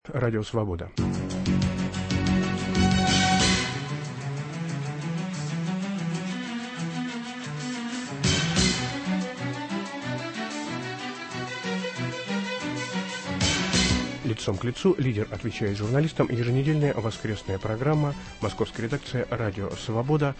Радио Свобода. Лицом к лицу лидер отвечает журналистам. Еженедельная воскресная программа. Московская редакция «Радио Свобода».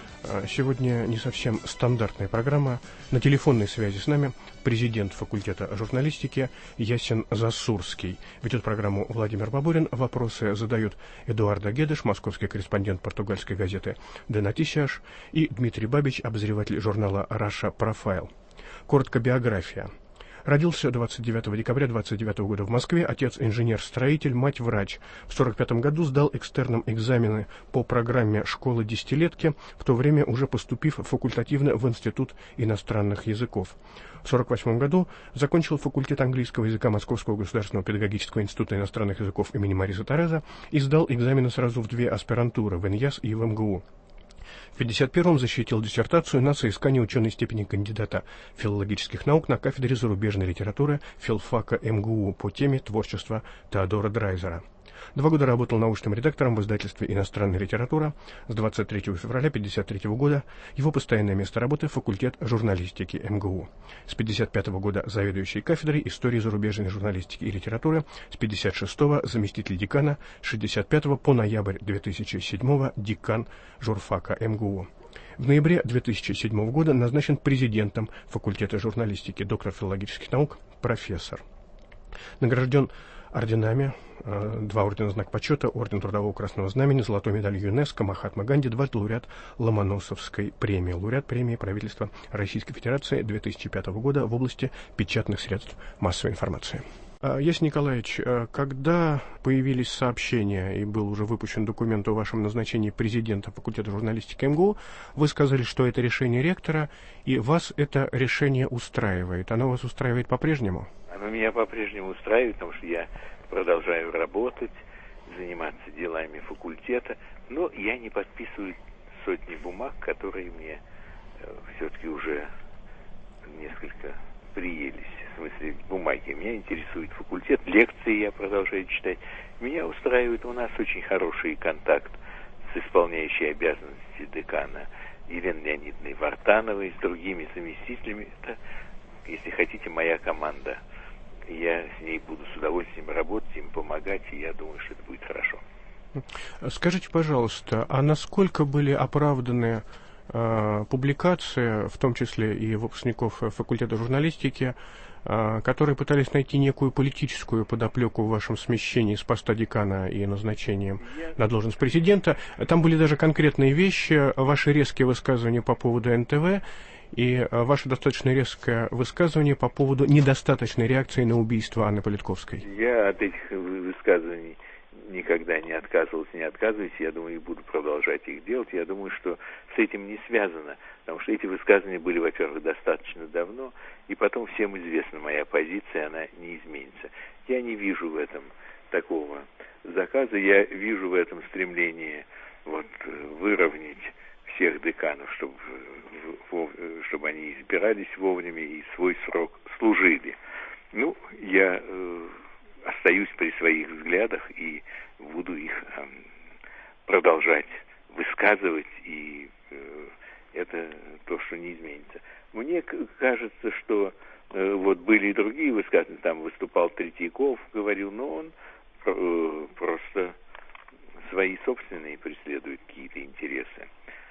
Сегодня не совсем стандартная программа. На телефонной связи с нами президент факультета журналистики Ясин Засурский. Ведет программу Владимир Бабурин. Вопросы задают Эдуарда Гедеш, московский корреспондент португальской газеты «Де Нотисиаш», и Дмитрий Бабич, обозреватель журнала «Russia Profile». Коротко биография. Родился 29 декабря 1929 года в Москве, отец инженер-строитель, мать врач. В 1945 году сдал экстерном экзамены по программе школы десятилетки, в то время уже поступив факультативно в Институт иностранных языков. В 1948 году закончил факультет английского языка Московского государственного педагогического института иностранных языков имени Мариса Тереза и сдал экзамены сразу в две аспирантуры, в ИНЯС и в МГУ. В 1951-м защитил диссертацию на соискание ученой степени кандидата филологических наук на кафедре зарубежной литературы филфака МГУ по теме творчества Теодора Драйзера. 2 года работал научным редактором в издательстве «Иностранная литература». С 23 февраля 1953 года его постоянное место работы – факультет журналистики МГУ. С 1955 года заведующий кафедрой истории зарубежной журналистики и литературы, с 1956 заместитель декана, с 1965 по ноябрь 2007 декан журфака МГУ. В ноябре 2007 года назначен президентом факультета журналистики, доктор филологических наук, профессор. Награжден орденами: 2 ордена Знак почета, орден Трудового Красного Знамени, золотой медаль ЮНЕСКО, Махатма Ганди, 2 лауреат Ломоносовской премии, лауреат премии правительства Российской Федерации 2005 года в области печатных средств массовой информации. Ясин Николаевич, когда появились сообщения и был уже выпущен документ о вашем назначении президента факультета журналистики МГУ, вы сказали, что это решение ректора, и вас это решение устраивает. Оно вас устраивает по-прежнему? Оно меня по-прежнему устраивает, потому что я продолжаю работать, заниматься делами факультета, но я не подписываю сотни бумаг, которые мне все-таки уже несколько приелись. В смысле бумаги. Меня интересует факультет, лекции я продолжаю читать. Меня устраивает, у нас очень хороший контакт с исполняющей обязанности декана Еленой Леонидовной Вартановой, с другими заместителями. Это, если хотите, моя команда. Я с ней буду с удовольствием работать, им помогать, и я думаю, что это будет хорошо. Скажите, пожалуйста, а насколько были оправданы публикации, в том числе и выпускников факультета журналистики, которые пытались найти некую политическую подоплеку в вашем смещении с поста декана и назначением на должность президента? Там были даже конкретные вещи, ваши резкие высказывания по поводу НТВ и ваше достаточно резкое высказывание по поводу недостаточной реакции на убийство Анны Политковской. Я от этих высказываний никогда не отказываюсь. Я думаю, и буду продолжать их делать. Я думаю, что с этим не связано, потому что эти высказывания были, во-первых, достаточно давно, и потом всем известна моя позиция, она не изменится. Я не вижу в этом такого заказа, я вижу в этом стремление выровнять всех деканов, чтобы они избирались вовремя и свой срок служили. Я остаюсь при своих взглядах и буду их продолжать высказывать, и это то, что не изменится. Мне кажется, что были и другие высказывания, там выступал Третьяков, говорил, но он просто свои собственные преследует какие-то интересы.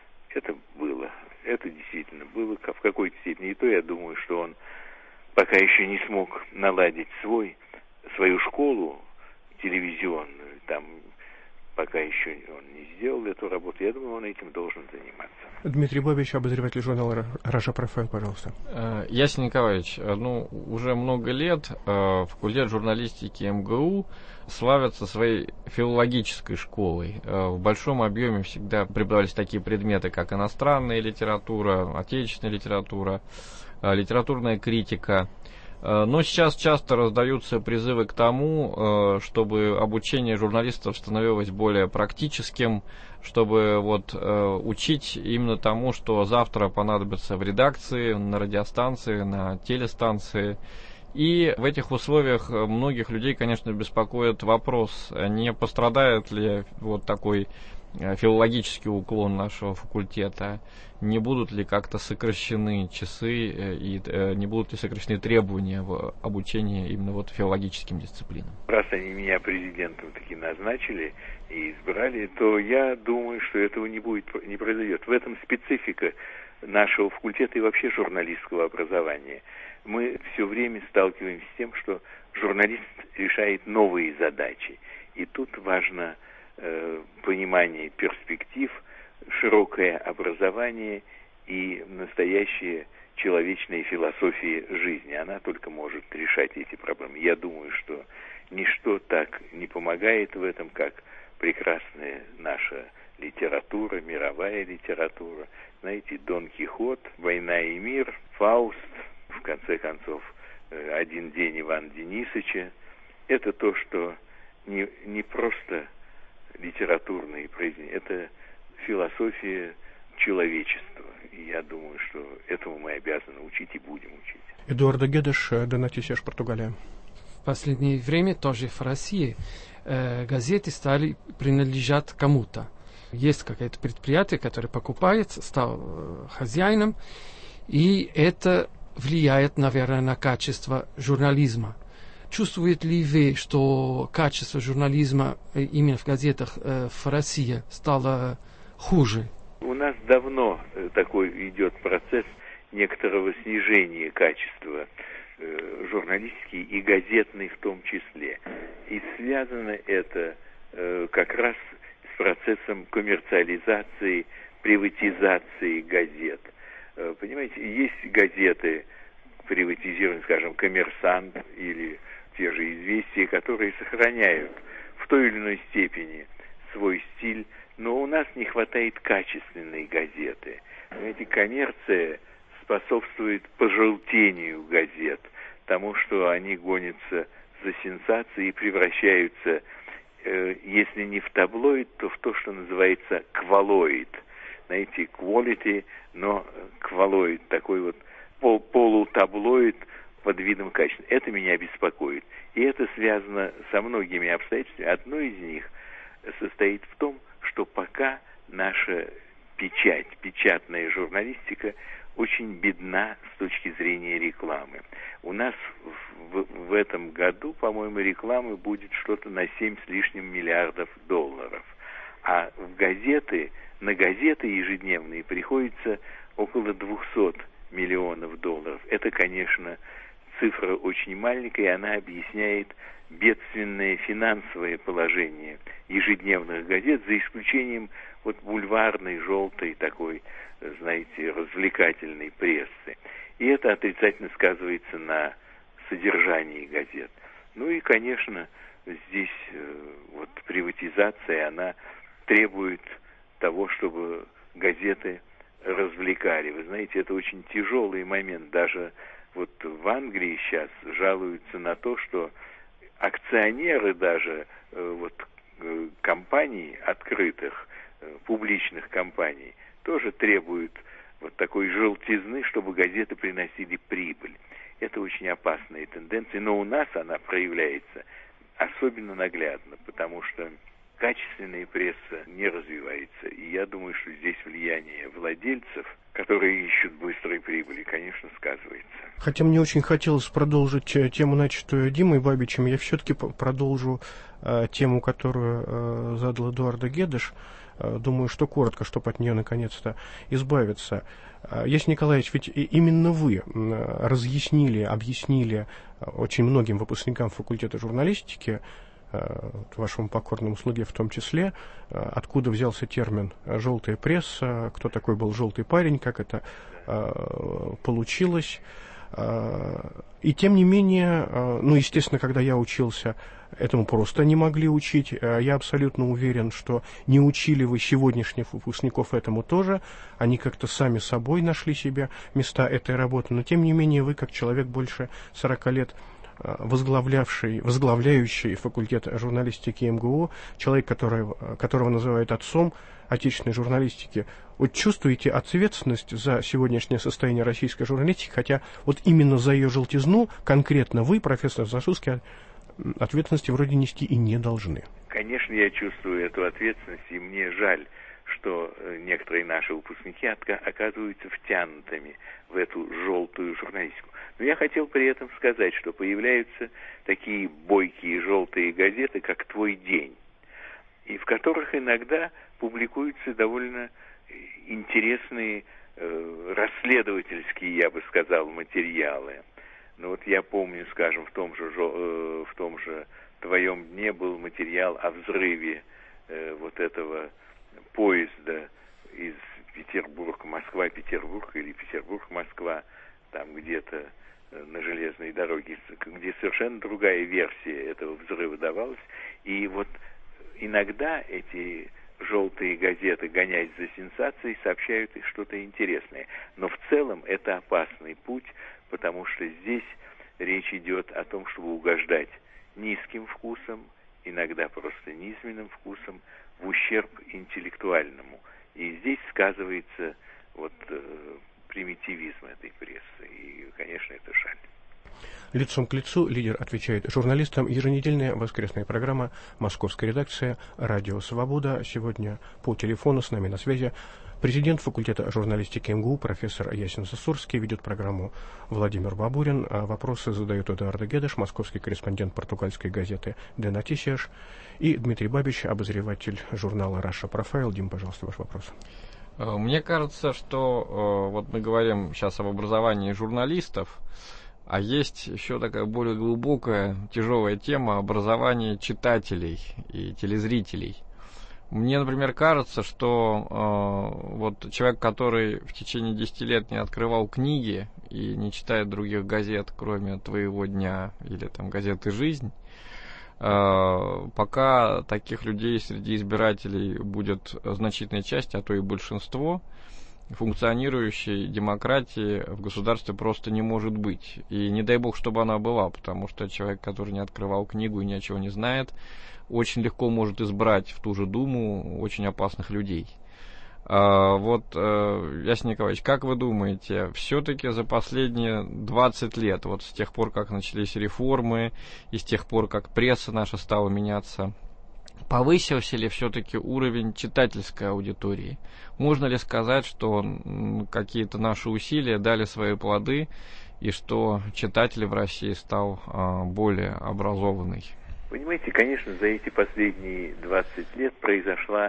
Это действительно было в какой-то степени. И то я думаю, что он пока еще не смог наладить свою школу телевизионную, там пока еще он не сделал эту работу. Я думаю, он этим должен заниматься. Дмитрий Бабич, обозреватель журнала Russia Profile, пожалуйста. Ясин Николаевич, уже много лет факультет журналистики МГУ славится своей филологической школой. В большом объеме всегда преподавались такие предметы, как иностранная литература, отечественная литература, литературная критика. Но сейчас часто раздаются призывы к тому, чтобы обучение журналистов становилось более практическим, чтобы учить именно тому, что завтра понадобится в редакции, на радиостанции, на телестанции. И в этих условиях многих людей, конечно, беспокоит вопрос, не пострадает ли вот такой филологический уклон нашего факультета, не будут ли как-то сокращены часы и не будут ли сокращены требования в обучении именно вот филологическим дисциплинам. Раз они меня президентом таки назначили и избрали, то я думаю, что этого не произойдет. В этом специфика нашего факультета и вообще журналистского образования. Мы все время сталкиваемся с тем, что журналист решает новые задачи. И тут важно понимание перспектив, широкое образование и настоящая человечная философия жизни. Она только может решать эти проблемы. Я думаю, что ничто так не помогает в этом, как прекрасная наша литература, мировая литература. Знаете, Дон Кихот, «Война и мир», Фауст, в конце концов, «Один день Ивана Денисовича». Это то, что не просто литературные произведения, это философия человечества. И я думаю, что этому мы обязаны учить и будем учить. Эдуардо Гедеш, Донатисеш, Португалия. В последнее время тоже в России газеты стали принадлежать кому-то. Есть какое-то предприятие, которое покупает, стал хозяином, и это влияет, наверное, на качество журнализма. Чувствуете ли вы, что качество журнализма именно в газетах в России стало хуже? У нас давно такой идет процесс некоторого снижения качества журналистики и газетной в том числе. И связано это как раз с процессом коммерциализации, приватизации газет. Понимаете, есть газеты приватизированные, скажем, «Коммерсант» или те же «Известия», которые сохраняют в той или иной степени свой стиль, но у нас не хватает качественной газеты. Понимаете, коммерция способствует пожелтению газет, тому, что они гонятся за сенсацией и превращаются, если не в таблоид, то в то, что называется квалоид. Знаете, quality, но квалоид, такой вот полутаблоид под видом качества. Это меня беспокоит. И это связано со многими обстоятельствами. Одно из них состоит в том, что пока наша печатная журналистика очень бедна с точки зрения рекламы. У нас в этом году, по-моему, рекламы будет что-то на 7 с лишним миллиардов долларов. А на газеты ежедневные приходится около 200 миллионов долларов. Это, конечно, цифра очень маленькая, и она объясняет бедственное финансовое положение ежедневных газет, за исключением вот бульварной, желтой, такой, знаете, развлекательной прессы. И это отрицательно сказывается на содержании газет. Ну и, конечно, здесь вот приватизация, она требует того, чтобы газеты развлекали. Вы знаете, это очень тяжелый момент. Даже вот в Англии сейчас жалуются на то, что акционеры даже компаний открытых, публичных компаний, тоже требуют вот такой желтизны, чтобы газеты приносили прибыль. Это очень опасная тенденция, но у нас она проявляется особенно наглядно, потому что качественная пресса не развивается. И я думаю, что здесь влияние владельцев, которые ищут быстрой прибыли, конечно, сказывается. Хотя мне очень хотелось продолжить тему, начатую Димой Бабичем, я все-таки продолжу тему, которую задал Эдуардо Гедеш. Думаю, что коротко, чтобы от нее наконец-то избавиться. Ясень Николаевич, ведь именно вы объяснили очень многим выпускникам факультета журналистики, вашему покорному слуге в том числе, откуда взялся термин «желтая пресса», кто такой был желтый парень, как это получилось. И тем не менее, естественно, когда я учился, этому просто не могли учить. Я абсолютно уверен, что не учили вы сегодняшних выпускников этому тоже. Они как-то сами собой нашли себе места этой работы. Но тем не менее, вы, как человек больше 40 лет возглавляющий факультет журналистики МГУ, человек, которого называют отцом отечественной журналистики. Вот чувствуете ответственность за сегодняшнее состояние российской журналистики, хотя вот именно за ее желтизну конкретно вы, профессор Засулский, ответственности вроде нести и не должны. Конечно, я чувствую эту ответственность, и мне жаль, что некоторые наши выпускники оказываются втянутыми в эту желтую журналистику. Но я хотел при этом сказать, что появляются такие бойкие желтые газеты, как «Твой день», и в которых иногда публикуются довольно интересные расследовательские, я бы сказал, материалы. Ну вот я помню, скажем, в том же «Твоем дне» был материал о взрыве вот этого поезда из Петербург-Москва-Петербург или Петербург-Москва, там где-то на железной дороге, где совершенно другая версия этого взрыва давалась. И вот иногда эти желтые газеты, гоняясь за сенсацией, сообщают что-то интересное. Но в целом это опасный путь, потому что здесь речь идет о том, чтобы угождать низким вкусом, иногда просто низменным вкусом, в ущерб интеллектуальному. И здесь сказывается примитивизм этой прессы. И, конечно, это жаль. Лицом к лицу лидер отвечает журналистам. Еженедельная воскресная программа «Московская редакция», «Радио Свобода». Сегодня по телефону с нами на связи президент факультета журналистики МГУ, профессор Ясин Засурский. Ведет программу Владимир Бабурин. А вопросы задает Эдуардо Гедеш, московский корреспондент португальской газеты «Де Нотисиас». И Дмитрий Бабич, обозреватель журнала «Раша Профайл». Дим, пожалуйста, ваш вопрос. Мне кажется, что вот мы говорим сейчас об образовании журналистов, а есть еще такая более глубокая, тяжелая тема образования читателей и телезрителей. Мне, например, кажется, что вот человек, который в течение 10 лет не открывал книги и не читает других газет, кроме «Твоего дня» или там газеты «Жизнь», пока таких людей среди избирателей будет значительная часть, а то и большинство, функционирующей демократии в государстве просто не может быть. И не дай бог, чтобы она была, потому что человек, который не открывал книгу и ни о чем не знает, очень легко может избрать в ту же Думу очень опасных людей. Ясен Николаевич, как вы думаете, все-таки за последние 20 лет, вот с тех пор, как начались реформы, и с тех пор, как пресса наша стала меняться, повысился ли все-таки уровень читательской аудитории? Можно ли сказать, что какие-то наши усилия дали свои плоды, и что читатель в России стал более образованный? Понимаете, конечно, за эти последние 20 лет произошла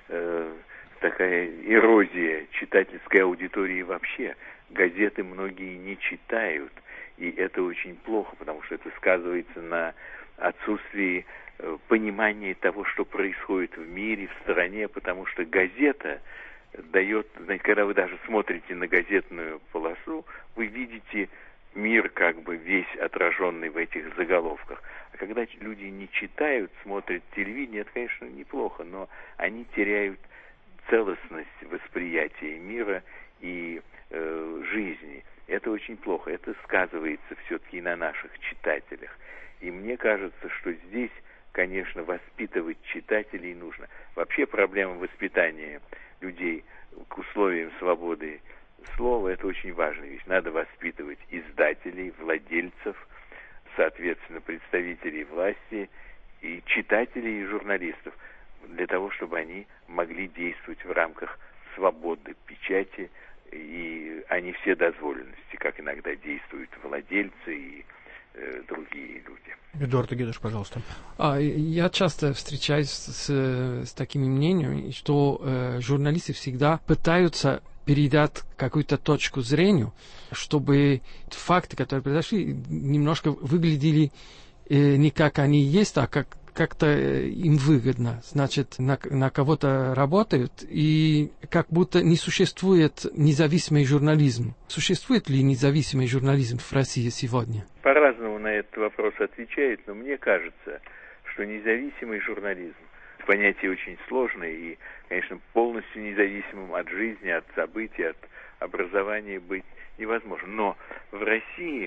такая эрозия читательской аудитории вообще. Газеты многие не читают, и это очень плохо, потому что это сказывается на отсутствии понимания того, что происходит в мире, в стране, потому что газета дает, знаете, когда вы даже смотрите на газетную полосу, вы видите мир как бы весь отраженный в этих заголовках. А когда люди не читают, смотрят телевидение, это, конечно, неплохо, но они теряют целостность восприятия мира и жизни. Это очень плохо. Это сказывается все-таки на наших читателях. И мне кажется, что здесь, конечно, воспитывать читателей нужно. Вообще проблема воспитания людей к условиям свободы слова – это очень важная вещь. Надо воспитывать издателей, владельцев, соответственно, представителей власти, и читателей, и журналистов, для того, чтобы они могли действовать в рамках свободы печати, а не вседозволенности, как иногда действуют владельцы и другие люди. Эдуард Гедеш, пожалуйста. Я часто встречаюсь с такими мнениями, что журналисты всегда пытаются передать какую-то точку зрения, чтобы факты, которые произошли, немножко выглядели не как они есть, а как-то им выгодно. Значит, на кого-то работают, и как будто не существует независимый журнализм. Существует ли независимый журнализм в России сегодня? По-разному на этот вопрос отвечают, но мне кажется, что независимый журнализм понятие очень сложное и, конечно, полностью независимым от жизни, от событий, от образования быть невозможно. Но в России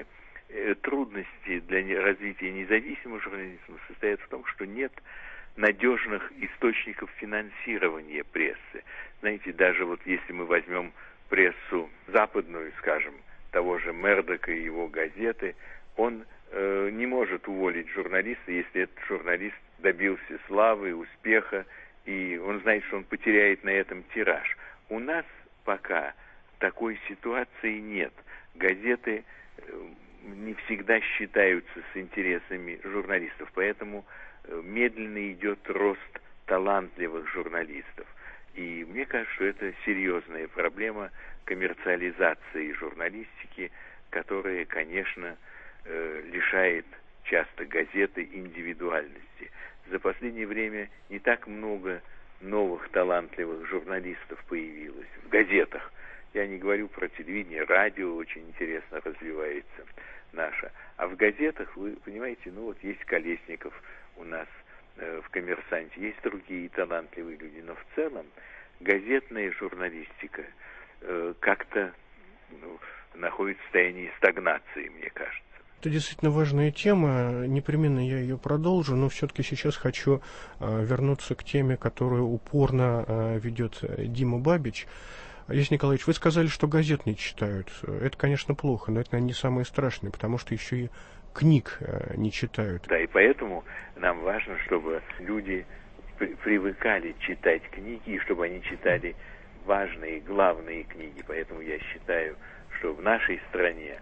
трудности для развития независимого журнализма состоят в том, что нет надежных источников финансирования прессы. Знаете, даже вот если мы возьмем прессу западную, скажем, того же Мердока и его газеты, он не может уволить журналиста, если этот журналист добился славы, успеха, и он знает, что он потеряет на этом тираж. У нас пока такой ситуации нет. Газеты не всегда считаются с интересами журналистов, поэтому медленно идет рост талантливых журналистов. И мне кажется, что это серьезная проблема коммерциализации журналистики, которая, конечно, лишает часто газеты индивидуальности. За последнее время не так много новых талантливых журналистов появилось в газетах. Я не говорю про телевидение, радио очень интересно развивается наше. А в газетах, вы понимаете, вот есть Колесников у нас в «Коммерсанте», есть другие талантливые люди. Но в целом газетная журналистика как-то находится в состоянии стагнации, мне кажется. Это действительно важная тема, непременно я ее продолжу, но все-таки сейчас хочу вернуться к теме, которую упорно ведет Дима Бабич. Олег Николаевич, вы сказали, что газет не читают. Это, конечно, плохо, но это, наверное, не самое страшное, потому что еще и книг не читают. Да, и поэтому нам важно, чтобы люди привыкали читать книги, и чтобы они читали важные, главные книги. Поэтому я считаю, что в нашей стране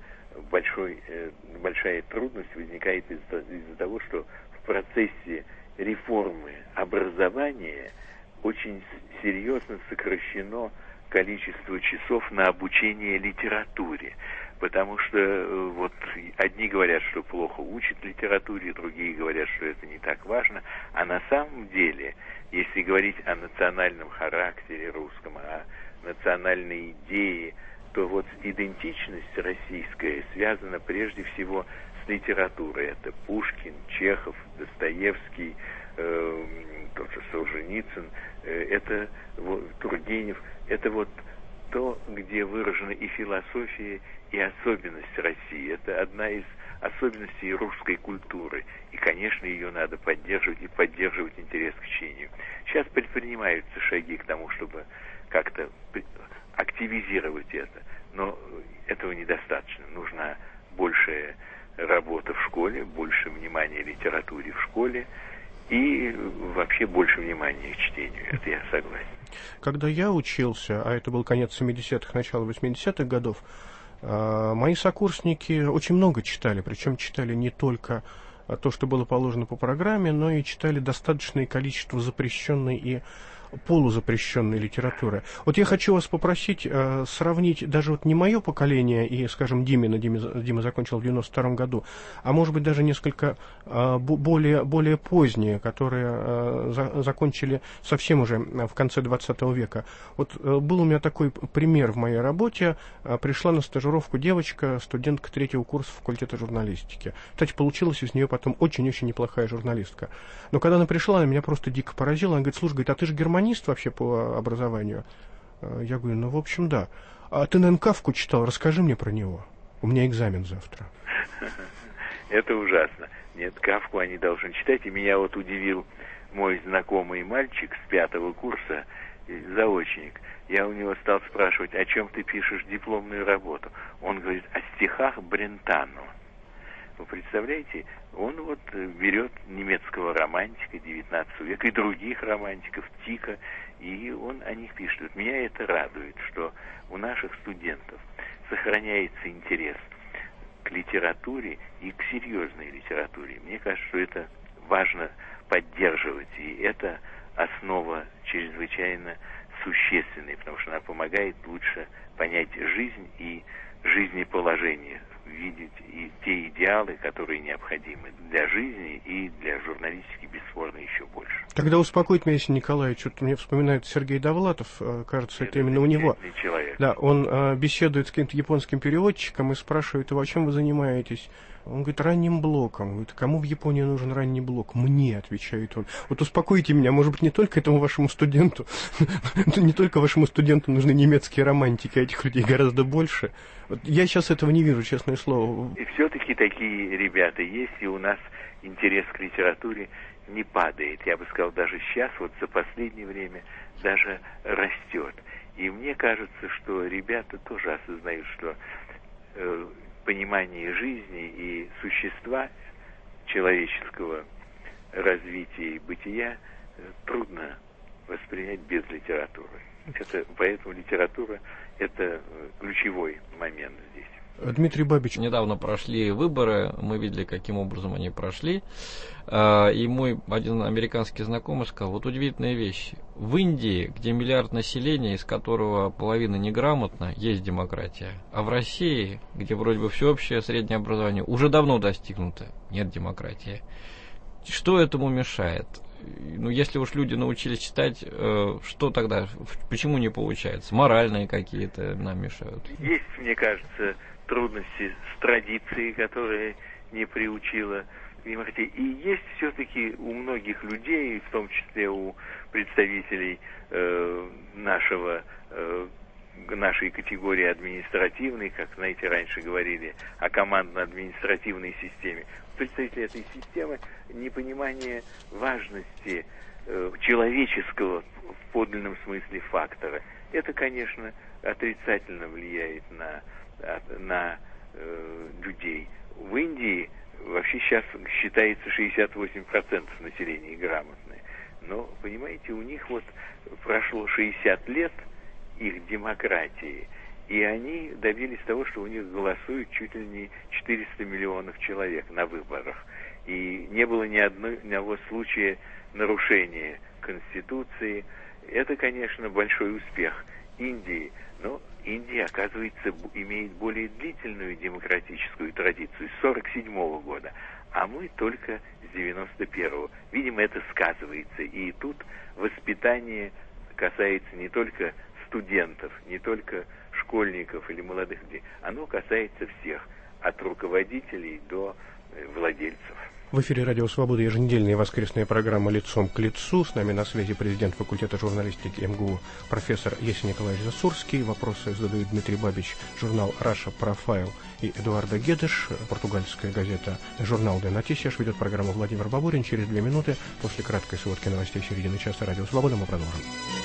большая трудность возникает из-за того, что в процессе реформы образования очень серьезно сокращено количество часов на обучение литературе. Потому что вот одни говорят, что плохо учат литературе, другие говорят, что это не так важно. А на самом деле, если говорить о национальном характере русском, о национальной идее, то вот идентичность российская связана прежде всего с литературой. Это Пушкин, Чехов, Достоевский, тот же Солженицын, это Тургенев. Это вот то, где выражена и философия, и особенность России. Это одна из особенностей русской культуры. И, конечно, ее надо поддерживать и поддерживать интерес к чтению. Сейчас предпринимаются шаги к тому, чтобы как-то активизировать это. Но этого недостаточно. Нужна большая работа в школе, больше внимания литературе в школе и вообще больше внимания к чтению. Это я согласен. Когда я учился, а это был конец 70-х, начало 80-х годов, мои сокурсники очень много читали, причем читали не только то, что было положено по программе, но и читали достаточное количество запрещенной и полузапрещенной литературы. Вот я хочу вас попросить сравнить даже вот не мое поколение и, скажем, Дима закончил в 92-м году, а может быть даже несколько более поздние, которые закончили совсем уже в конце 20 века. Вот был у меня такой пример в моей работе. Пришла на стажировку девочка, студентка 3-го курса факультета журналистики. Кстати, получилась из нее потом очень-очень неплохая журналистка. Но когда она пришла, она меня просто дико поразила. Она говорит: слушай, а ты же германист вообще по образованию? Я говорю: ну, в общем, да. А ты, наверное, Кафку читал? Расскажи мне про него. У меня экзамен завтра. Это ужасно. Нет, Кафку они должны читать. И меня вот удивил мой знакомый мальчик с 5-го курса, заочник. Я у него стал спрашивать: о чем ты пишешь дипломную работу? Он говорит: о стихах Брентано. Вы представляете, он вот берет немецкого романтика 19 века и других романтиков, Тика, и он о них пишет. Вот меня это радует, что у наших студентов сохраняется интерес к литературе и к серьезной литературе. Мне кажется, что это важно поддерживать, и это основа чрезвычайно существенная, потому что она помогает лучше понять жизнь и жизнеположение, видеть и те идеалы, которые необходимы для жизни и для журналистики, бесспорно, еще больше. Когда успокоить меня, Есенин Николаевич, что-то мне вспоминает Сергей Довлатов, кажется, это именно у него. Человек. Да, он беседует с каким-то японским переводчиком и спрашивает его, чем вы занимаетесь? Он говорит, ранним блоком. Он говорит, кому в Японии нужен ранний блок? Мне, отвечает он. Вот успокойте меня, может быть, не только этому вашему студенту, не только вашему студенту нужны немецкие романтики, а этих людей гораздо больше. Вот я сейчас этого не вижу, честное слово. И все-таки такие ребята есть, и у нас интерес к литературе не падает. Я бы сказал, даже сейчас, вот за последнее время, даже растет. И мне кажется, что ребята тоже осознают, что понимание жизни и существа человеческого развития и бытия трудно воспринять без литературы. Поэтому литература – это ключевой момент здесь. Дмитрий Бабич. Недавно прошли выборы, мы видели, каким образом они прошли. И мой один американский знакомый сказал, вот удивительная вещь. В Индии, где миллиард населения, из которого половина неграмотна, есть демократия. А в России, где вроде бы всеобщее среднее образование уже давно достигнуто, нет демократии. Что этому мешает? Ну, если уж люди научились читать, что тогда, почему не получается? Моральные какие-то нам мешают. Есть, мне кажется, трудности с традицией, которая не приучила демократии. И есть все-таки у многих людей, в том числе у представителей нашей категории административной, как, знаете, раньше говорили о командно-административной системе, представители этой системы непонимание важности человеческого в подлинном смысле фактора. Это, конечно, отрицательно влияет на людей. В Индии вообще сейчас считается 68% населения грамотные. Но, понимаете, у них вот прошло 60 лет их демократии, и они добились того, что у них голосуют чуть ли не 400 миллионов человек на выборах. И не было ни одного случая нарушения Конституции. Это, конечно, большой успех Индии, но Индия, оказывается, имеет более длительную демократическую традицию с 1947 года, а мы только с 1991. Видимо, это сказывается. И тут воспитание касается не только студентов, не только школьников или молодых людей. Оно касается всех, от руководителей до владельцев. В эфире «Радио Свобода» еженедельная воскресная программа «Лицом к лицу». С нами на связи президент факультета журналистики МГУ профессор Есенин Николаевич Засурский. Вопросы задают Дмитрий Бабич, журнал «Раша Профайл» и Эдуардо Гедеш, португальская газета «Журнал де Нотисиас». Ведет программу Владимир Бабурин. Через 2 минуты после краткой сводки новостей середины часа «Радио Свобода» мы продолжим.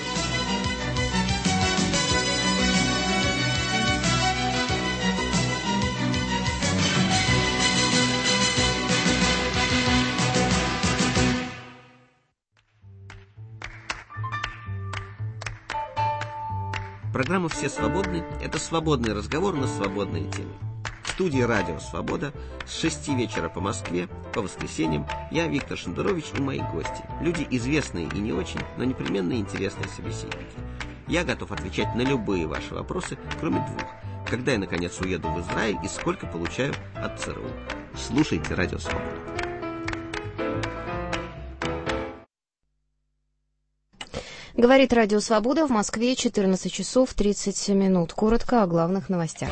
Программа «Все свободны» – это свободный разговор на свободные темы. В студии «Радио Свобода» с 6 вечера по Москве, по воскресеньям, я, Виктор Шендерович, и мои гости. Люди известные и не очень, но непременно интересные собеседники. Я готов отвечать на любые ваши вопросы, кроме 2. Когда я, наконец, уеду в Израиль и сколько получаю от ЦРУ. Слушайте «Радио Свобода». Говорит «Радио Свобода», в Москве 14 часов 30 минут. Коротко о главных новостях.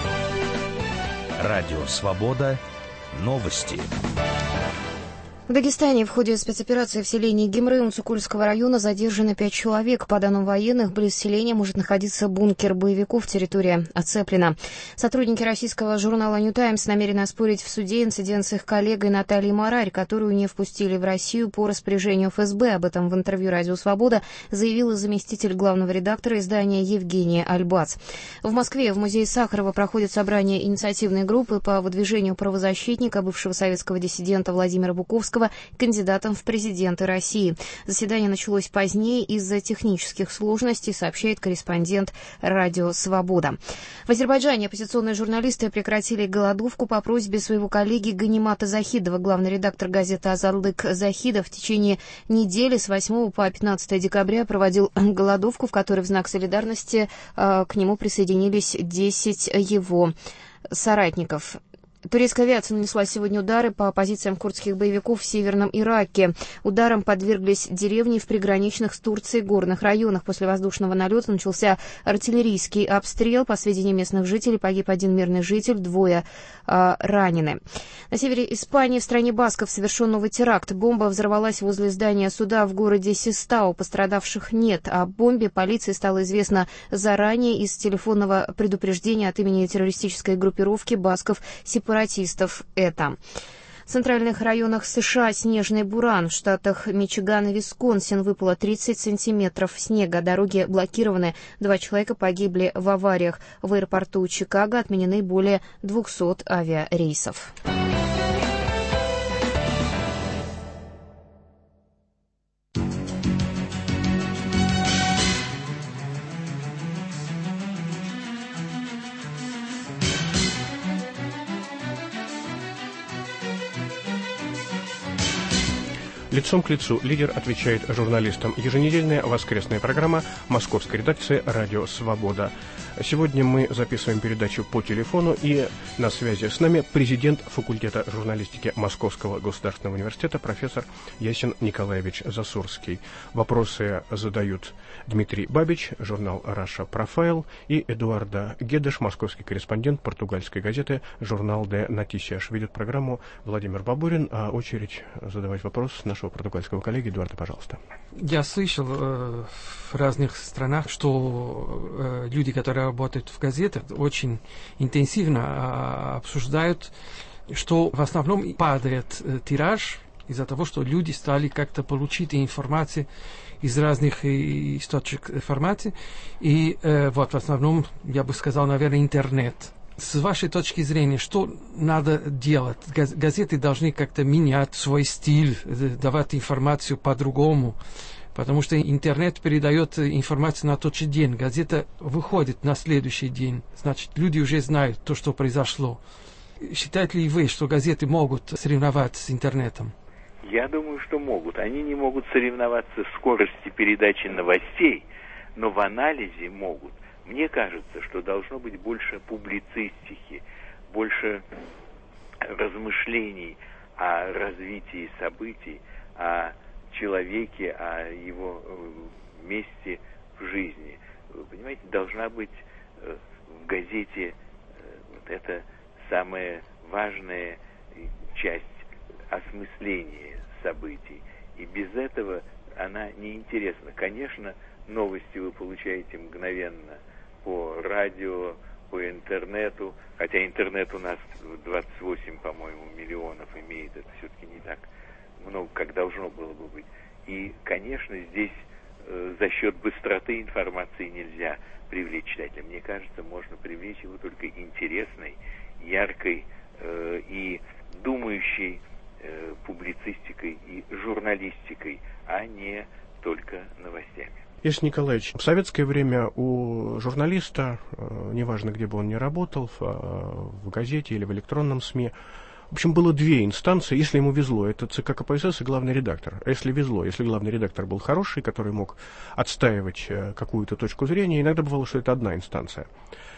«Радио Свобода». Новости. В Дагестане в ходе спецоперации в селении Гимры Цукульского района задержано 5 человек. По данным военных, близ селения может находиться бункер боевиков, территория оцеплена. Сотрудники российского журнала «Нью Таймс» намерены оспорить в суде инцидент с их коллегой Натальей Марарь, которую не впустили в Россию по распоряжению ФСБ. Об этом в интервью «Радио Свобода» заявила заместитель главного редактора издания Евгения Альбац. В Москве в музее Сахарова проходит собрание инициативной группы по выдвижению правозащитника, бывшего советского диссидента Владимира Буковского, кандидатом в президенты России. Заседание началось позднее из-за технических сложностей, сообщает корреспондент «Радио Свобода». В Азербайджане оппозиционные журналисты прекратили голодовку по просьбе своего коллеги Ганимата Захидова. Главный редактор газеты «Азарлык» Захидов в течение недели с 8 по 15 декабря проводил голодовку, в которой в знак солидарности к нему присоединились 10 его соратников. Турецкая авиация нанесла сегодня удары по позициям курдских боевиков в северном Ираке. Ударом подверглись деревни в приграничных с Турцией горных районах. После воздушного налета начался артиллерийский обстрел. По сведениям местных жителей, погиб один мирный житель, 2 ранены. На севере Испании, в стране басков, совершен новый теракт. Бомба взорвалась возле здания суда в городе Систау. Пострадавших нет. О бомбе полиции стало известно заранее из телефонного предупреждения от имени террористической группировки басков-сепаратистов. Это в центральных районах США снежный буран. В штатах Мичиган и Висконсин выпало 30 сантиметров снега. Дороги блокированы. 2 человека погибли в авариях. В аэропорту Чикаго отменены более 200 авиарейсов. Лицом к лицу лидер отвечает журналистам. Еженедельная воскресная программа московской редакции «Радио Свобода». Сегодня мы записываем передачу по телефону, и на связи с нами президент факультета журналистики Московского государственного университета профессор Ясин Николаевич Засурский. Вопросы задают Дмитрий Бабич, журнал «Раша Профайл», и Эдуарда Гедеш, московский корреспондент португальской газеты «Журнал де Нотисиаш». Ведет программу Владимир Бабурин, а очередь задавать вопрос нашего португальского коллеги. Эдуарда, пожалуйста. Я слышал в разных странах, что люди, которые работают в газетах, очень интенсивно обсуждают, что в основном падает тираж из-за того, что люди стали как-то получить информацию из разных источников информации. И вот в основном, я бы сказал, наверное, интернет. С вашей точки зрения, что надо делать? Газеты должны как-то менять свой стиль, давать информацию по-другому, потому что интернет передает информацию на тот же день, газета выходит на следующий день, значит, люди уже знают то, что произошло. Считаете ли вы, что газеты могут соревноваться с интернетом? Я думаю, что могут. Они не могут соревноваться в скорости передачи новостей, но в анализе могут. Мне кажется, что должно быть больше публицистики, больше размышлений о развитии событий, о человеке, о его месте в жизни. Вы понимаете, должна быть в газете вот эта самая важная часть осмысления событий. И без этого она неинтересна. Конечно, новости вы получаете мгновенно по радио, по интернету, хотя интернет у нас 28, по-моему, миллионов имеет, это все-таки не так много, как должно было бы быть. И, конечно, здесь за счет быстроты информации нельзя привлечь читателя. Мне кажется, можно привлечь его только интересной, яркой и думающей публицистикой и журналистикой, а не только новостями. Ясин Николаевич, в советское время у журналиста, неважно, где бы он ни работал, в газете или в электронном СМИ, в общем, было 2 инстанции, если ему везло, это ЦК КПСС и главный редактор. А если везло, если главный редактор был хороший, который мог отстаивать какую-то точку зрения, иногда бывало, что это одна инстанция.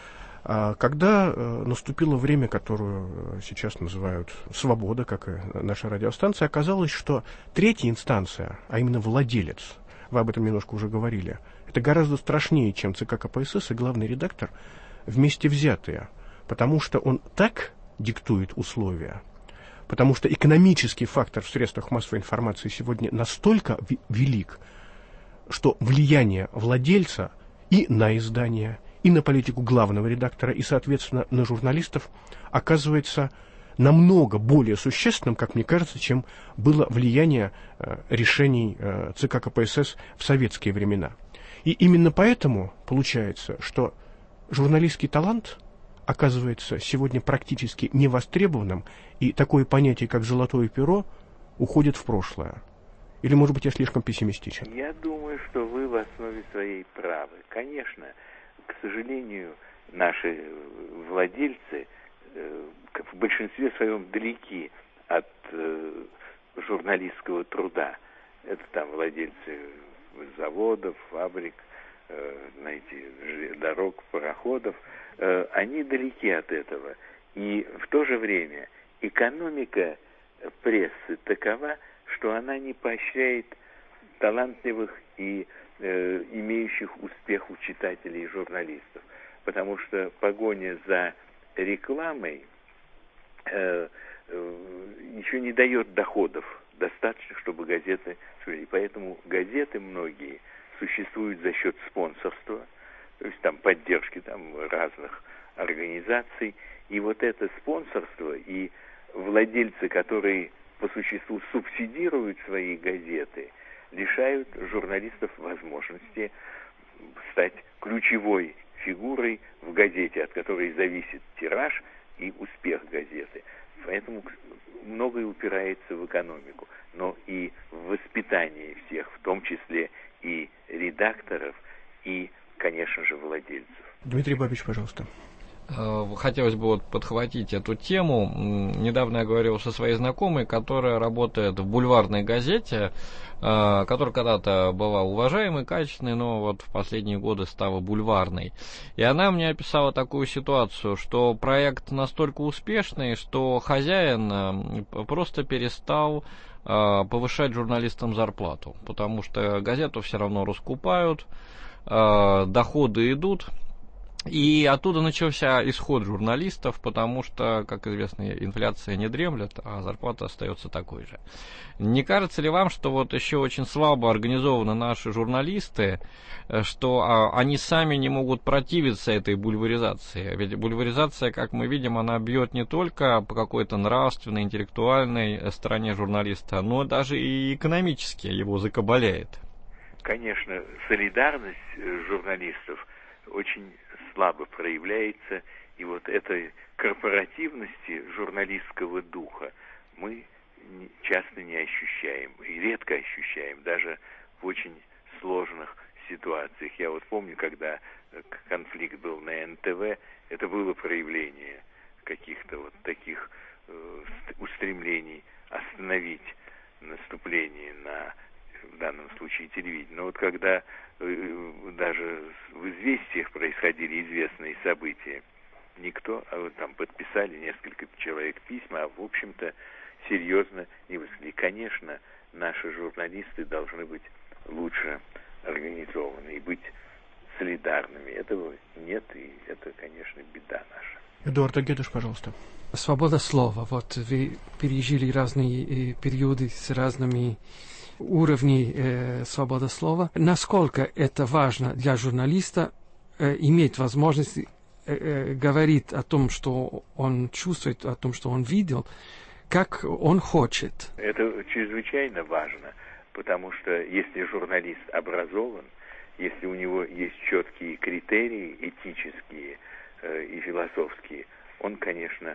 Когда наступило время, которое сейчас называют «Свобода», как и наша радиостанция, оказалось, что 3-я инстанция, а именно владелец, вы об этом немножко уже говорили, это гораздо страшнее, чем ЦК КПСС и главный редактор вместе взятые, потому что он так диктует условия, потому что экономический фактор в средствах массовой информации сегодня настолько велик, что влияние владельца и на издание, и на политику главного редактора, и, соответственно, на журналистов оказывается намного более существенным, как мне кажется, чем было влияние решений ЦК КПСС в советские времена. И именно поэтому получается, что журналистский талант оказывается сегодня практически невостребованным, и такое понятие, как «золотое перо», уходит в прошлое. Или, может быть, я слишком пессимистичен? Я думаю, что вы в основе своей правы. Конечно, к сожалению, наши владельцы в большинстве своем далеки от журналистского труда. Это там владельцы заводов, фабрик, знаете, дорог, пароходов. Они далеки от этого. И в то же время экономика прессы такова, что она не поощряет талантливых и имеющих успех у читателей и журналистов. Потому что погоня за рекламой еще не дает доходов достаточно, чтобы газеты шли. Поэтому газеты многие существуют за счет спонсорства, то есть там поддержки там разных организаций. И вот это спонсорство и владельцы, которые по существу субсидируют свои газеты, лишают журналистов возможности стать ключевой фигурой в газете, от которой зависит тираж и успех газеты. Поэтому многое упирается в экономику, но и в воспитание всех, в том числе и редакторов, и, конечно же, владельцев. Дмитрий Бабич, пожалуйста. Хотелось бы вот подхватить эту тему. Недавно я говорил со своей знакомой, которая работает в бульварной газете, которая когда-то была уважаемой, качественной, но вот в последние годы стала бульварной. И она мне описала такую ситуацию, что проект настолько успешный, что хозяин просто перестал повышать журналистам зарплату, потому что газету все равно раскупают, доходы идут. И оттуда начался исход журналистов, потому что, как известно, инфляция не дремлет, а зарплата остается такой же. Не кажется ли вам, что вот еще очень слабо организованы наши журналисты, что они сами не могут противиться этой бульваризации? Ведь бульваризация, как мы видим, она бьет не только по какой-то нравственной, интеллектуальной стороне журналиста, но даже и экономически его закабаляет. Конечно, солидарность журналистов очень слабо проявляется, и вот этой корпоративности журналистского духа мы часто не ощущаем, и редко ощущаем, даже в очень сложных ситуациях. Я вот помню, когда конфликт был на НТВ, это было проявление каких-то вот таких устремлений остановить наступление на, в данном случае, телевидение. Но вот когда даже в «Известиях» происходили известные события, никто, там подписали несколько человек письма, а в общем-то серьезно не высказали. Конечно, наши журналисты должны быть лучше организованы и быть солидарными. Этого нет, и это, конечно, беда наша. Эдуард Агедуш, пожалуйста. Свобода слова. Вот вы пережили разные периоды с разными уровней свободы слова. Насколько это важно для журналиста иметь возможность говорить о том, что он чувствует, о том, что он видел, как он хочет? Это чрезвычайно важно, потому что если журналист образован, если у него есть четкие критерии этические и философские, он, конечно,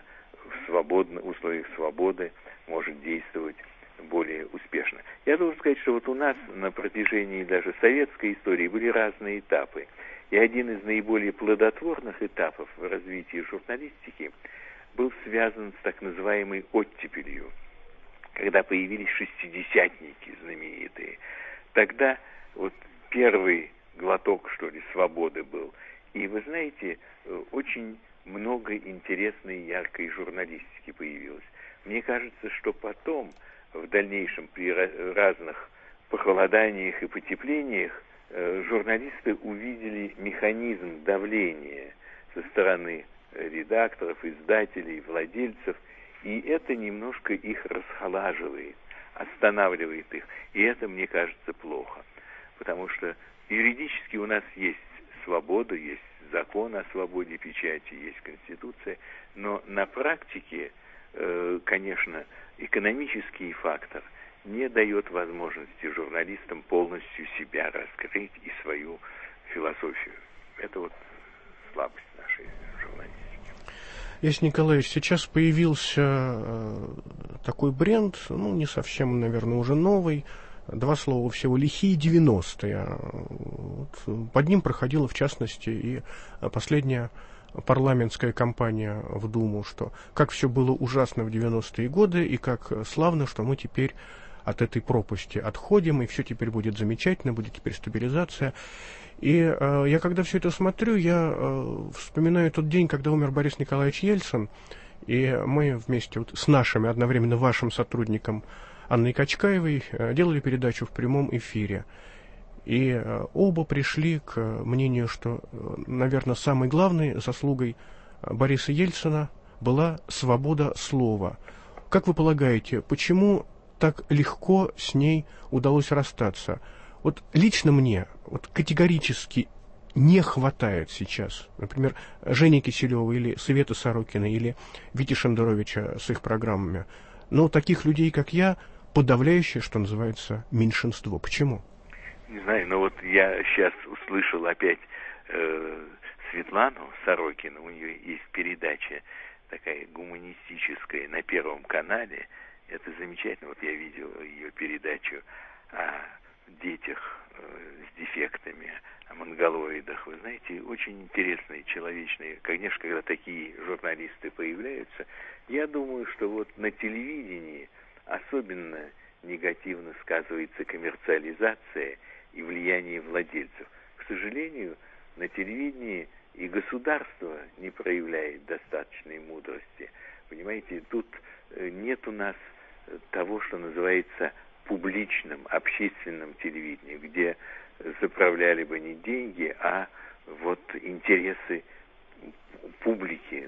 в условиях свободы может действовать более успешно. Я должен сказать, что вот у нас на протяжении даже советской истории были разные этапы. И один из наиболее плодотворных этапов в развитии журналистики был связан с так называемой оттепелью, когда появились шестидесятники знаменитые. Тогда вот первый глоток, что ли, свободы был. И вы знаете, очень много интересной и яркой журналистики появилось. Мне кажется, что потом, в дальнейшем, при разных похолоданиях и потеплениях, журналисты увидели механизм давления со стороны редакторов, издателей, владельцев, и это немножко их расхолаживает, останавливает их. И это, мне кажется, плохо. Потому что юридически у нас есть свобода, есть закон о свободе печати, есть Конституция, но на практике, конечно, экономический фактор не дает возможности журналистам полностью себя раскрыть и свою философию. Это вот слабость нашей журналистики. Ясень Николаевич, сейчас появился такой бренд, не совсем, наверное, уже новый, два слова всего, лихие 90-е. Вот, под ним проходила, в частности, и последняя парламентская кампания в Думу, что как все было ужасно в 90-е годы, и как славно, что мы теперь от этой пропасти отходим, и все теперь будет замечательно, будет теперь стабилизация. И я когда все это смотрю, я вспоминаю тот день, когда умер Борис Николаевич Ельцин, И мы вместе вот с нашим, одновременно вашим сотрудником Анной Качкаевой делали передачу в прямом эфире. И оба пришли к мнению, что, наверное, самой главной заслугой Бориса Ельцина была свобода слова. Как вы полагаете, почему так легко с ней удалось расстаться? Вот лично мне вот категорически не хватает сейчас, например, Жени Киселева или Светы Сорокиной или Вити Шендеровича с их программами. Но таких людей, как я, подавляющее, что называется, меньшинство. Почему? Не знаю, но вот я сейчас услышал опять Светлану Сорокину, у нее есть передача такая гуманистическая на Первом канале. Это замечательно. Вот я видел ее передачу о детях с дефектами, о монголоидах. Вы знаете, очень интересные, человечные. Конечно, когда такие журналисты появляются, я думаю, что вот на телевидении особенно негативно сказывается коммерциализация и влияние владельцев. К сожалению, на телевидении и государство не проявляет достаточной мудрости. Понимаете, тут нет у нас того, что называется публичным, общественным телевидением, где заправляли бы не деньги, а вот интересы публики,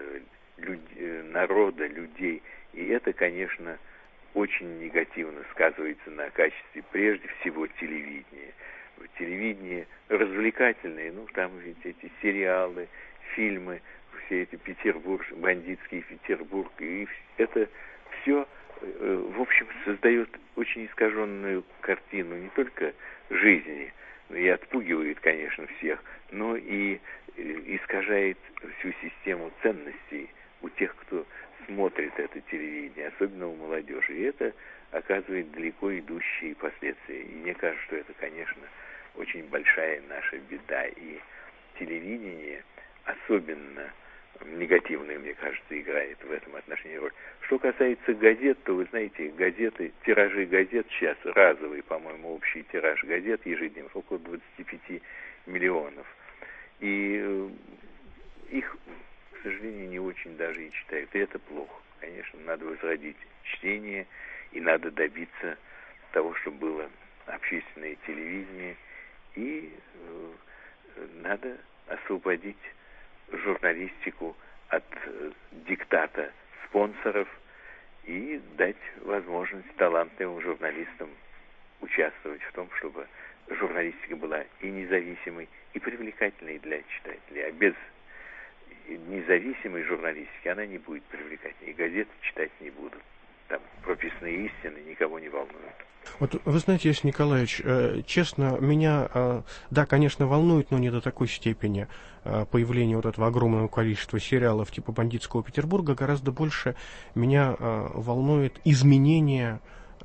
народа, людей. И это, конечно, очень негативно сказывается на качестве, прежде всего, телевидения. Телевидение развлекательное, там ведь эти сериалы, фильмы, все эти бандитский Петербург, и это все, в общем, создает очень искаженную картину не только жизни, и отпугивает, конечно, всех, но и искажает всю систему ценностей у тех, кто смотрит это телевидение, особенно у молодежи. И это оказывает далеко идущие последствия. И мне кажется, что это, конечно, очень большая наша беда. И телевидение особенно негативную, мне кажется, играет в этом отношении роль. Что касается газет, то, вы знаете, газеты, тиражи газет сейчас разовый, по-моему, общий тираж газет ежедневно, около 25 миллионов. И их, к сожалению, не очень даже и читают. И это плохо. Конечно, надо возродить чтение, и надо добиться того, чтобы было общественное телевидение, и надо освободить журналистику от диктата спонсоров и дать возможность талантливым журналистам участвовать в том, чтобы журналистика была и независимой, и привлекательной для читателей. А без независимой журналистики она не будет привлекательной, и газеты читать не будут. Там прописные истины никого не волнуют. Вот вы знаете, Ясен Николаевич, честно, меня, да, конечно, волнует, но не до такой степени появление вот этого огромного количества сериалов типа «Бандитского Петербурга». Гораздо больше меня волнует изменение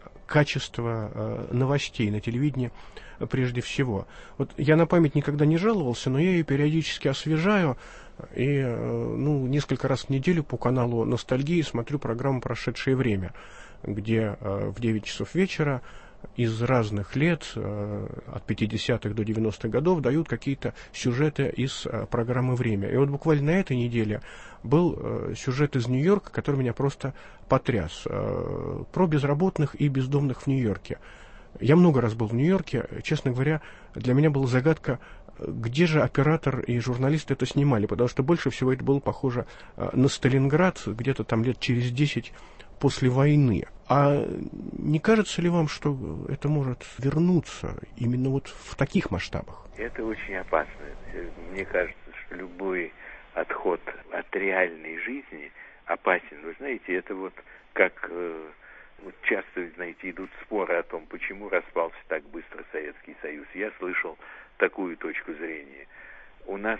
качества новостей на телевидении прежде всего. Вот я на память никогда не жаловался, но я ее периодически освежаю, и несколько раз в неделю по каналу «Ностальгии» смотрю программу «Прошедшее время», где в 9 часов вечера из разных лет, от 50-х до 90-х годов, дают какие-то сюжеты из программы «Время». И вот буквально на этой неделе был сюжет из Нью-Йорка, который меня просто потряс. Про безработных и бездомных в Нью-Йорке. Я много раз был в Нью-Йорке. Честно говоря, для меня была загадка, где же оператор и журналисты это снимали, потому что больше всего это было похоже на Сталинград, где-то там лет через 10 после войны. А не кажется ли вам, что это может вернуться именно вот в таких масштабах? Это очень опасно. Мне кажется, что любой отход от реальной жизни опасен. Вы знаете, это вот как вот часто, знаете, идут споры о том, почему распался так быстро Советский Союз. Я слышал такую точку зрения. У нас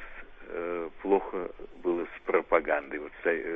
плохо было с пропагандой. Вот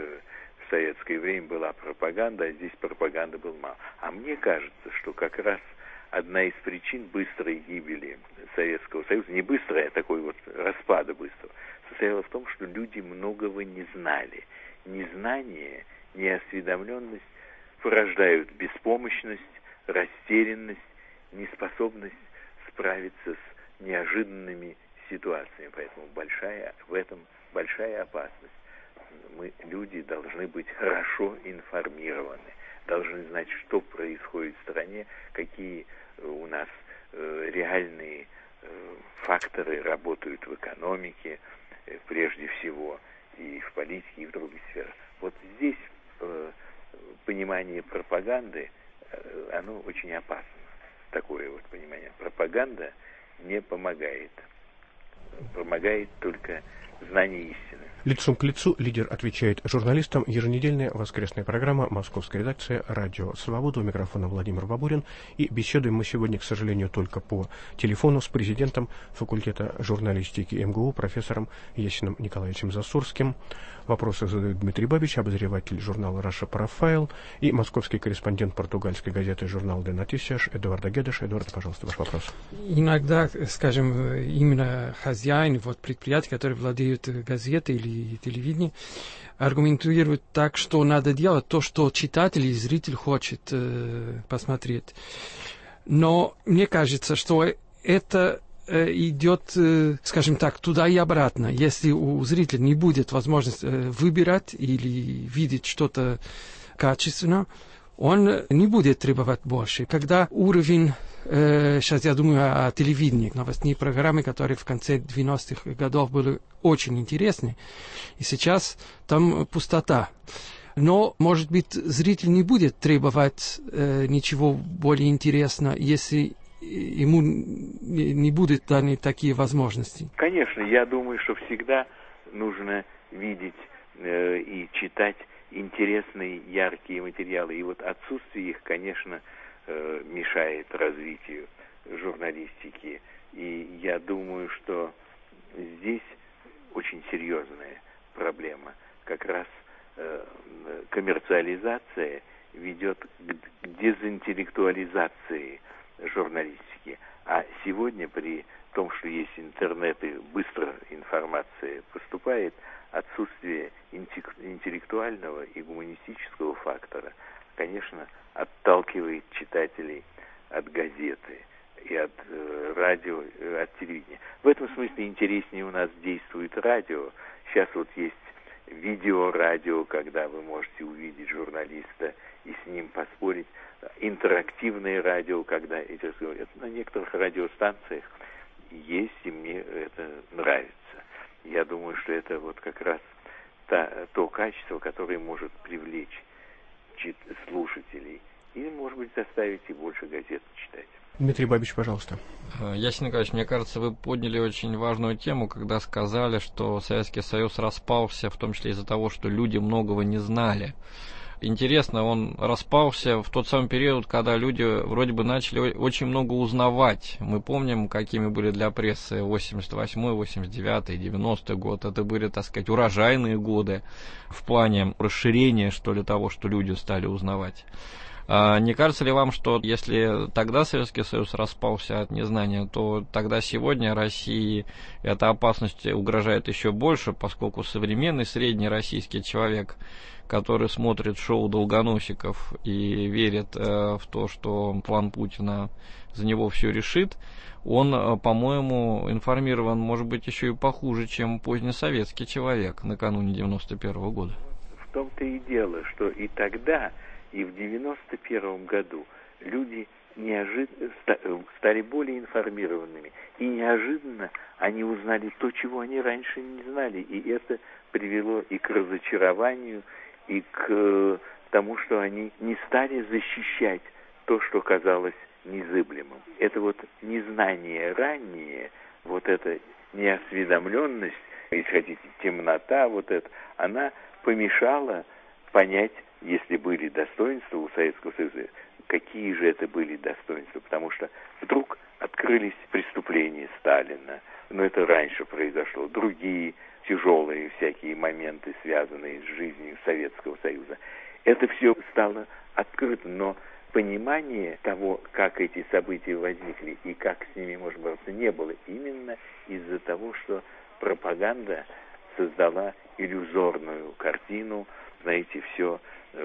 в советское время была пропаганда, а здесь пропаганды было мало. А мне кажется, что как раз одна из причин быстрой гибели Советского Союза, не быстрой, а такой вот распада быстрого, состояла в том, что люди многого не знали. Незнание, неосведомленность порождают беспомощность, растерянность, неспособность справиться с неожиданными ситуациями. Поэтому в этом большая опасность. Мы, люди, должны быть хорошо информированы, должны знать, что происходит в стране, какие у нас реальные факторы работают в экономике, прежде всего, и в политике, и в других сферах. Вот здесь понимание пропаганды, оно очень опасно. Такое вот понимание. Пропаганда не помогает. Помогает только знание истины. Лицом к лицу лидер отвечает журналистам. Еженедельная воскресная программа «Московская редакция» «Радио Свобода». У микрофона Владимир Бабурин. И беседуем мы сегодня, к сожалению, только по телефону с президентом факультета журналистики МГУ, профессором Ясиным Николаевичем Засурским. Вопросы задает Дмитрий Бабич, обозреватель журнала «Раша Профайл», и московский корреспондент португальской газеты «Журнал де Нотисиаш» Эдуард Гедеш. Эдуард, пожалуйста, ваш вопрос. Иногда, скажем, именно хозяин, вот предприятия, которые владеют газетой или телевидением, аргументируют так, что надо делать то, что читатель и зритель хочет посмотреть. Но мне кажется, что это идет, скажем так, туда и обратно. Если у зрителя не будет возможности выбирать или видеть что-то качественно, он не будет требовать больше. Когда уровень, сейчас я думаю о телевидении, новостные программы, которые в конце 90-х годов были очень интересны, и сейчас там пустота. Но, может быть, зритель не будет требовать ничего более интересного, если ему не будут даны такие возможности. Конечно, я думаю, что всегда нужно видеть и читать интересные, яркие материалы. И вот отсутствие их, конечно, мешает развитию журналистики. И я думаю, что здесь очень серьезная проблема. Как раз коммерциализация ведет к дезинтеллектуализации журналистики. А сегодня при том, что есть интернет и быстро информация поступает, отсутствие интеллектуального и гуманистического фактора, конечно, отталкивает читателей от газеты и от радио, от телевидения. В этом смысле интереснее у нас действует радио. Сейчас вот есть видеорадио, когда вы можете увидеть журналиста и с ним поспорить. Интерактивное радио, когда это на некоторых радиостанциях есть, и мне это нравится. Я думаю, что это вот как раз то качество, которое может привлечь слушателей или, может быть, заставить и больше газет читать. Дмитрий Бабич, пожалуйста. Ясин Николаевич, мне кажется, вы подняли очень важную тему, когда сказали, что Советский Союз распался, в том числе из-за того, что люди многого не знали. Интересно, он распался в тот самый период, когда люди вроде бы начали очень много узнавать. Мы помним, какими были для прессы 88-й, 89-й, 90-й год. Это были, так сказать, урожайные годы в плане расширения, что ли, того, что люди стали узнавать. Не кажется ли вам, что если тогда Советский Союз распался от незнания, то тогда сегодня России эта опасность угрожает еще больше, поскольку современный средний российский человек, который смотрит шоу «Долгоносиков» и верит в то, что план Путина за него все решит, он, по-моему, информирован, может быть, еще и похуже, чем позднесоветский человек накануне 91-го года. В том-то и дело, что и тогда, и в 91-м году люди неожиданно стали более информированными. И неожиданно они узнали то, чего они раньше не знали. И это привело и к разочарованию, и к тому, что они не стали защищать то, что казалось незыблемым. Это вот незнание раннее, вот эта неосведомленность, если хотите, темнота, вот эта, она помешала понять, если были достоинства у Советского Союза, какие же это были достоинства, потому что вдруг открылись преступления Сталина, но это раньше произошло, другие тяжелые всякие моменты, связанные с жизнью Советского Союза. Это все стало открыто, но понимания того, как эти события возникли и как с ними можно бороться, не было именно из-за того, что пропаганда создала иллюзорную картину, знаете, все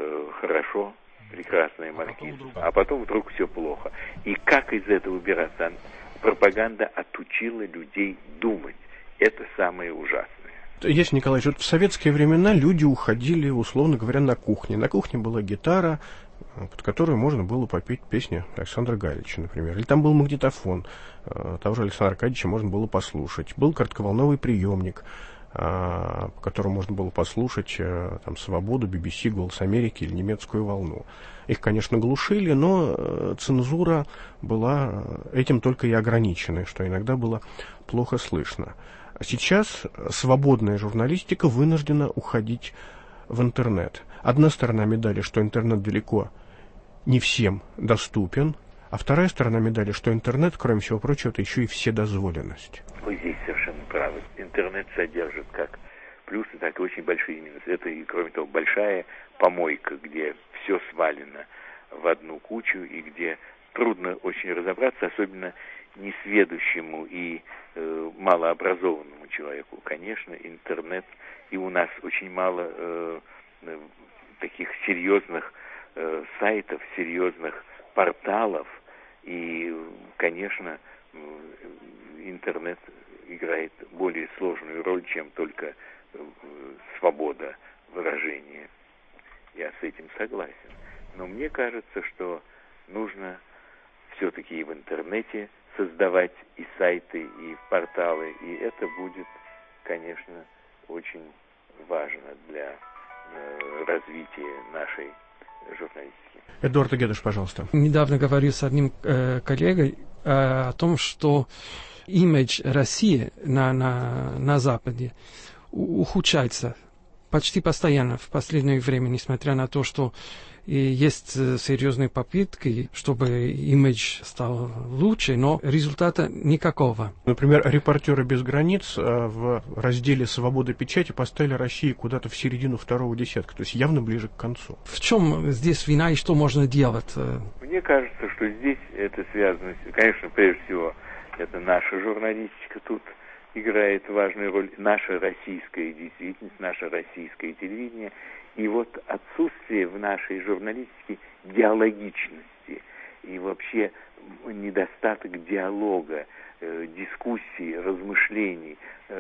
хорошо, прекрасная маркизм, а потом вдруг все плохо. И как из этого убираться? Пропаганда отучила людей думать. Это самое ужасное. Ясень Николаевич, вот в советские времена люди уходили, условно говоря, на кухне. На кухне была гитара, под которую можно было попеть песни Александра Галича, например. Или там был магнитофон, того же Александра Аркадьевича можно было послушать. Был коротковолновый приемник, по которому можно было послушать там, «Свободу», BBC, «Голос Америки» или «Немецкую волну». Их, конечно, глушили, но цензура была этим только и ограничена, что иногда было плохо слышно. Сейчас свободная журналистика вынуждена уходить в интернет. Одна сторона медали, что интернет далеко не всем доступен, а вторая сторона медали, что интернет, кроме всего прочего, это еще и вседозволенность. Вы здесь совершенно правы. Интернет содержит как плюсы, так и очень большие минусы. Это, и, кроме того, большая помойка, где все свалено в одну кучу и где трудно очень разобраться, особенно несведущему и малообразованному человеку. Конечно, интернет, и у нас очень мало таких серьезных сайтов, серьезных порталов, и, конечно, интернет играет более сложную роль, чем только свобода выражения. Я с этим согласен. Но мне кажется, что нужно все-таки и в интернете создавать и сайты, и порталы, и это будет, конечно, очень важно для развития нашей журналистики. Эдуард Гедеш, пожалуйста. Недавно говорил с одним коллегой о том, что имидж России на Западе ухудшается почти постоянно в последнее время, несмотря на то, что есть серьезные попытки, чтобы имидж стал лучше, но результата никакого. Например, «Репортеры без границ» в разделе «Свобода печати» поставили Россию куда-то в середину второго десятка, то есть явно ближе к концу. В чем здесь вина и что можно делать? Мне кажется, что здесь это связано, конечно, прежде всего, это наша журналистика тут играет важную роль, наша российская действительность, наше российское телевидение. И вот отсутствие в нашей журналистике диалогичности и вообще недостаток диалога, дискуссий, размышлений,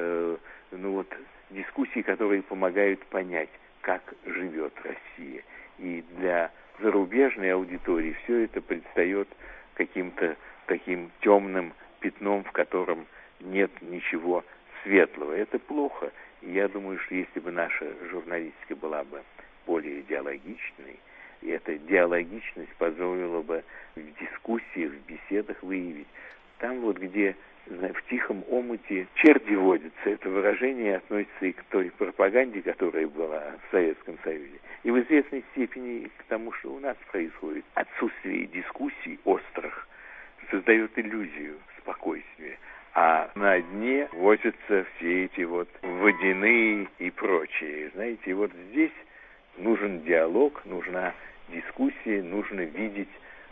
дискуссий, которые помогают понять, как живет Россия. И для зарубежной аудитории все это предстает каким-то таким темным пятном, в котором нет ничего светлого. Это плохо. И я думаю, что если бы наша журналистика была бы более диалогичной, и эта диалогичность позволила бы в дискуссиях, в беседах выявить, там вот где в тихом омуте черти водятся, это выражение относится и к той пропаганде, которая была в Советском Союзе, и в известной степени к тому, что у нас происходит. Отсутствие дискуссий острых создает иллюзию спокойствия. А на дне возятся все эти вот водяные и прочие. Знаете, вот здесь нужен диалог, нужна дискуссия, нужно видеть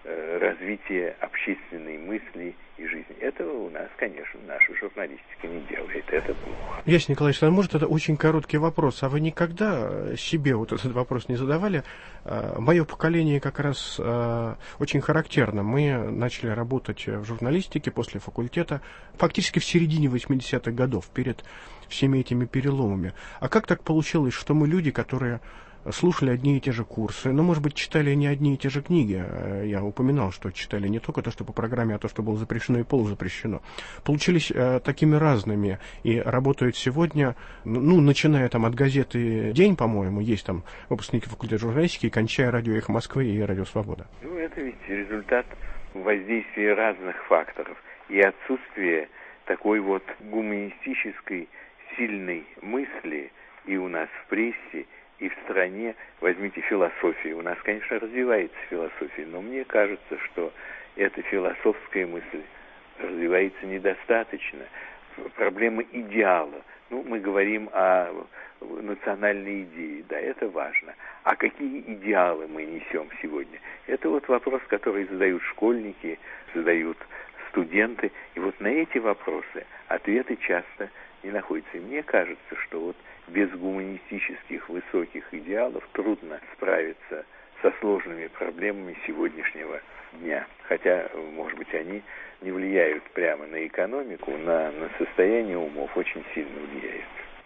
развитие общественной мысли и жизни. Этого у нас, конечно, наша журналистика не делает. Это плохо. Ясень Николаевич, может, это очень короткий вопрос. А вы никогда себе вот этот вопрос не задавали? Мое поколение как раз очень характерно. Мы начали работать в журналистике после факультета фактически в середине 80-х годов, перед всеми этими переломами. А как так получилось, что мы люди, которые слушали одни и те же курсы, но, может быть, читали не одни и те же книги. Я упоминал, что читали не только то, что по программе, а то, что было запрещено и полузапрещено. Получились такими разными и работают сегодня, начиная там от газеты «День», по-моему, есть там выпускники факультета журналистики, и кончая радио «Эхо Москвы» и радио «Свобода». Это ведь результат воздействия разных факторов и отсутствие такой вот гуманистической сильной мысли и у нас в прессе, и в стране. Возьмите философию. У нас, конечно, развивается философия, но мне кажется, что эта философская мысль развивается недостаточно. Проблема идеала. Мы говорим о национальной идее. Да, это важно. А какие идеалы мы несем сегодня? Это вот вопрос, который задают школьники, задают студенты. И вот на эти вопросы ответы часто не находятся. И мне кажется, что вот без гуманистических высоких идеалов трудно справиться со сложными проблемами сегодняшнего дня. Хотя, может быть, они не влияют прямо на экономику, на состояние умов, очень сильно влияют.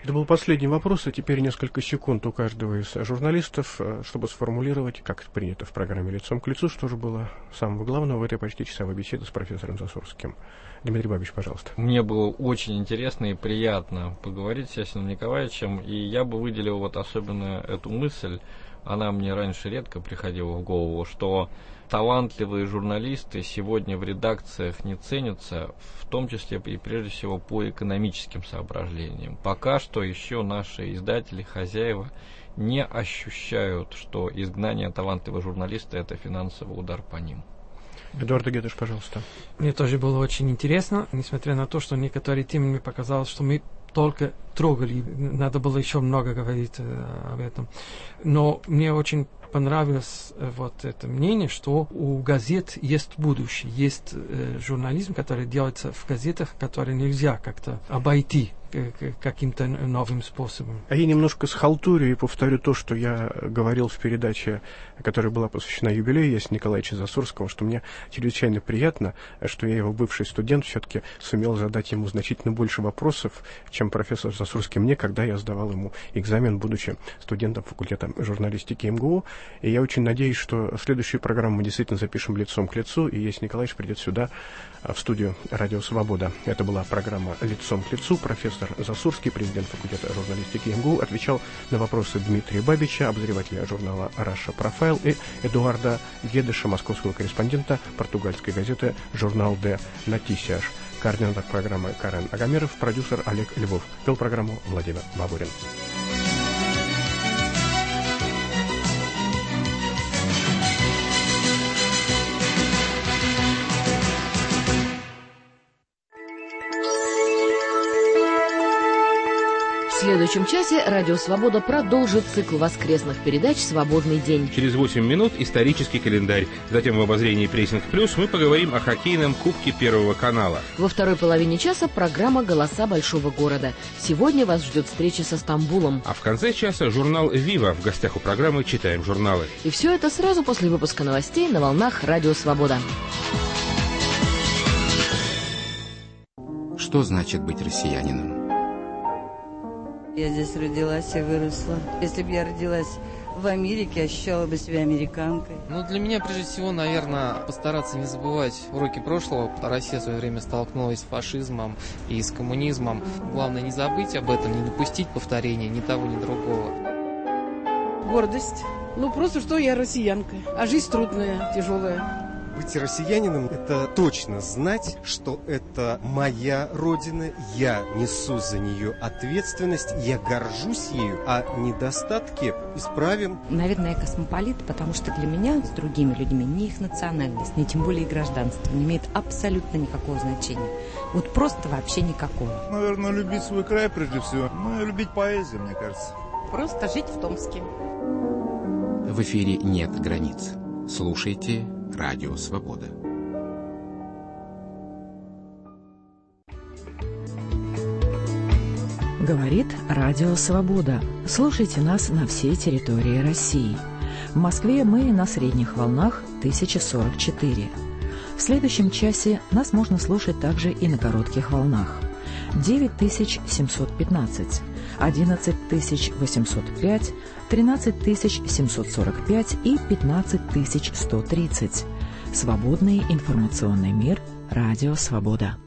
Это был последний вопрос, а теперь несколько секунд у каждого из журналистов, чтобы сформулировать, как это принято в программе «Лицом к лицу», что же было самого главного в этой почти часовой беседе с профессором Засурским. Дмитрий Бабич, пожалуйста. Мне было очень интересно и приятно поговорить с Ясиным Николаевичем, и я бы выделил вот особенно эту мысль, она мне раньше редко приходила в голову, что талантливые журналисты сегодня в редакциях не ценятся, в том числе и прежде всего по экономическим соображениям. Пока что еще наши издатели, хозяева не ощущают, что изгнание талантливого журналиста – это финансовый удар по ним. Эдуард Гетеш, пожалуйста. Мне тоже было очень интересно, несмотря на то, что некоторые темы мне показалось, что мы только трогали, надо было еще много говорить об этом. Но мне очень понравилось вот это мнение, что у газет есть будущее, есть журнализм, который делается в газетах, который нельзя как-то обойти каким-то новым способом. А я немножко схалтурю и повторю то, что я говорил в передаче, которая была посвящена юбилею Ясина Николаевича Засурского, что мне чрезвычайно приятно, что я, его бывший студент, все-таки сумел задать ему значительно больше вопросов, чем профессор Засурский мне, когда я сдавал ему экзамен, будучи студентом факультета журналистики МГУ. И я очень надеюсь, что следующую программу мы действительно запишем лицом к лицу, и Ясин Николаевич придет сюда, в студию «Радио Свобода». Это была программа «Лицом к лицу». Профессор Засурский, президент факультета журналистики МГУ, отвечал на вопросы Дмитрия Бабича, обозревателя журнала «Раша Профайл», и Эдуарда Гедеша, московского корреспондента португальской газеты «Журнал де Нотисиаш». Координатор программы Карен Агамеров, продюсер Олег Львов. Вел программу Владимир Бабурин. В следующем часе «Радио Свобода» продолжит цикл воскресных передач «Свободный день». Через 8 минут исторический календарь. Затем в обозрении «Прессинг Плюс» мы поговорим о хоккейном кубке Первого канала. Во второй половине часа программа «Голоса большого города». Сегодня вас ждет встреча со Стамбулом. А в конце часа журнал «Вива». В гостях у программы «Читаем журналы». И все это сразу после выпуска новостей на волнах «Радио Свобода». Что значит быть россиянином? Я здесь родилась и выросла. Если бы я родилась в Америке, ощущала бы себя американкой. Для меня, прежде всего, наверное, постараться не забывать уроки прошлого. Россия в свое время столкнулась с фашизмом и с коммунизмом. Главное, не забыть об этом, не допустить повторения ни того, ни другого. Гордость. Просто что я россиянка. А жизнь трудная, тяжелая. Быть россиянином – это точно знать, что это моя родина, я несу за нее ответственность, я горжусь ею, а недостатки исправим. Наверное, я космополит, потому что для меня с другими людьми ни их национальность, ни тем более и гражданство не имеет абсолютно никакого значения. Просто вообще никакого. Наверное, любить свой край прежде всего. Любить поэзию, мне кажется. Просто жить в Томске. В эфире нет границ. Слушайте Радио Свобода. Говорит Радио Свобода. Слушайте нас на всей территории России. В Москве мы на средних волнах 1044. В следующем часе нас можно слушать также и на коротких волнах. 9715, 11805, 13745 и 15130. Свободный информационный мир. Радио Свобода.